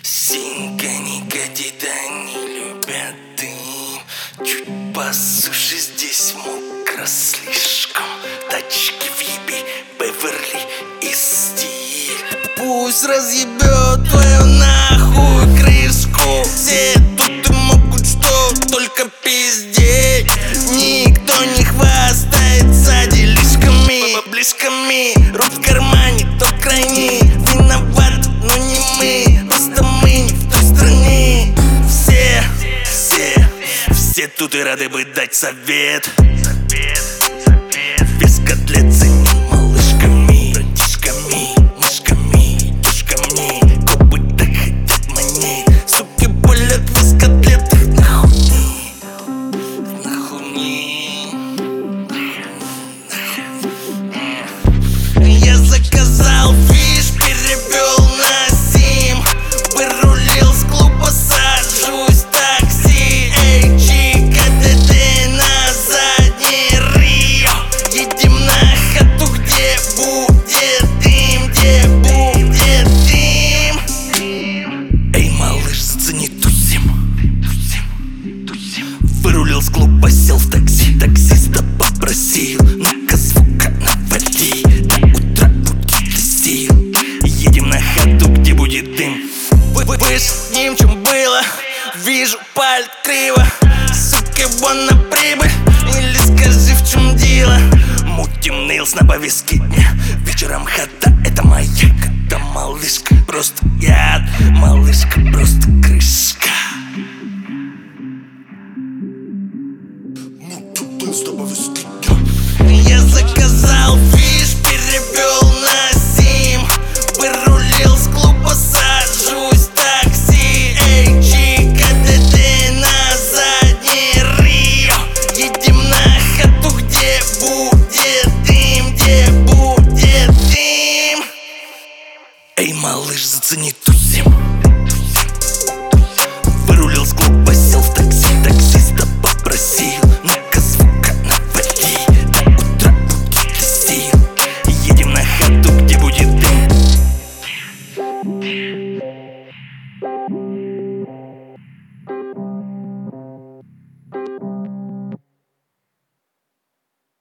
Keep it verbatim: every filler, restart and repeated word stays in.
Синька, Никоти, да не любят дым. Чуть по суше здесь мокро слишком. Тачки в ебе, Беверли и стиль. Пусть разъебет твою нахуй крышку. Все тут и могут что только пиздеть. Никто не хвастается делишками, баблишками. Рук в кармане, то крайний виноват, но не мы. Просто мы не в той стране. Все, все, все тут и рады бы дать совет. Без котлет цени малышками, братишками, мышками, душками. Копы так хотят манить, суки болят без котлетов. Нахуй, нахуй. Я заказал фиш, перевел на сим. Вырулил с клуба, сажусь в такси. Эй, чика, ДД на задней Рио. Едем на хату, где будет дым, где будет дым. Эй, малыш, зацени тусим. Вырулил с клуба, сел в такси. Таксиста попросил: ну-ка, звука навали, до утра будет сил. Едем на хату, где будет дым. Выше ним, чем было, вижу палит криво. Сука, вон на прибыль, или скажи, в чем дело. Мутим нейлс на повестке дня. Вечером хата, это моя хата. Малышка, просто яд. Малышка, просто крышка. Мутим нейлс на повестке дня. Я заказал фиш, перевел на сим. Вырулил с клуба, сажусь в такси. Эй, чика, ДД на задней Рио. Едем на хату, где будет дым, где будет дым. Эй, малыш, зацени тусим. Вырулил с клуба, сел в такси. Таксиста попросил: ну-ка, звука навали, до утра будет сил. Едем на хату, где будет дым.